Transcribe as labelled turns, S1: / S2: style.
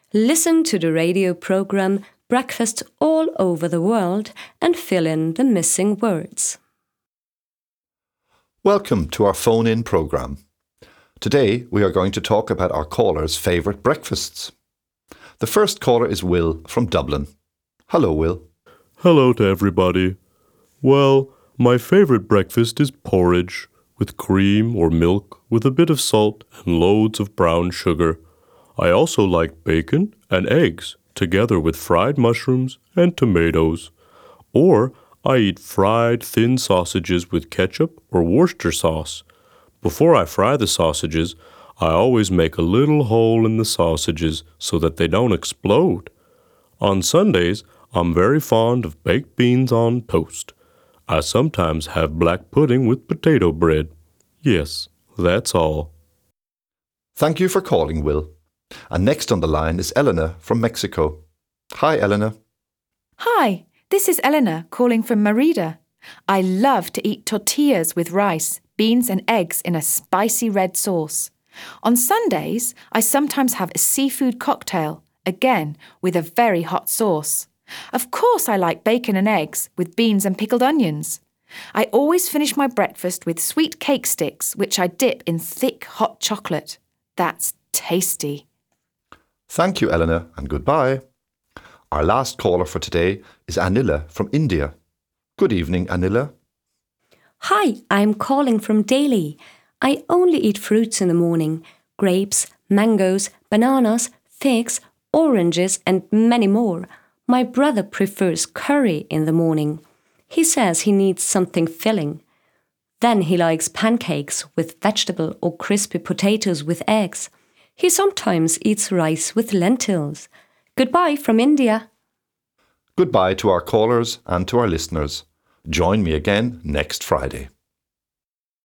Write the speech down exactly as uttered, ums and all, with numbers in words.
S1: Listen to the radio program Breakfast All Over the World and fill in the missing words.
S2: Welcome to our phone-in program. Today we are going to talk about our callers' favourite breakfasts. The first caller is Will from Dublin. Hello, Will.
S3: Hello to everybody. Well, my favourite breakfast is porridge, with cream or milk, with a bit of salt and loads of brown sugar. I also like bacon and eggs, together with fried mushrooms and tomatoes. Or I eat fried thin sausages with ketchup or Worcester sauce. Before I fry the sausages, I always make a little hole in the sausages so that they don't explode. On Sundays, I'm very fond of baked beans on toast. I sometimes have black pudding with potato bread. Yes, that's all.
S2: Thank you for calling, Will. And next on the line is Eleanor from Mexico. Hi, Eleanor.
S4: Hi, this is Eleanor calling from Merida. I love to eat tortillas with rice, beans and eggs in a spicy red sauce. On Sundays, I sometimes have a seafood cocktail, again with a very hot sauce. Of course I like bacon and eggs with beans and pickled onions. I always finish my breakfast with sweet cake sticks, which I dip in thick hot chocolate. That's tasty.
S2: Thank you, Eleanor, and goodbye. Our last caller for today is Anila from India. Good evening, Anila.
S1: Hi, I'm calling from Delhi. I only eat fruits in the morning. Grapes, mangoes, bananas, figs, oranges and many more. My brother prefers curry in the morning. He says he needs something filling. Then he likes pancakes with vegetable or crispy potatoes with eggs. He sometimes eats rice with lentils. Goodbye from India.
S2: Goodbye to our callers and to our listeners. Join me again next Friday.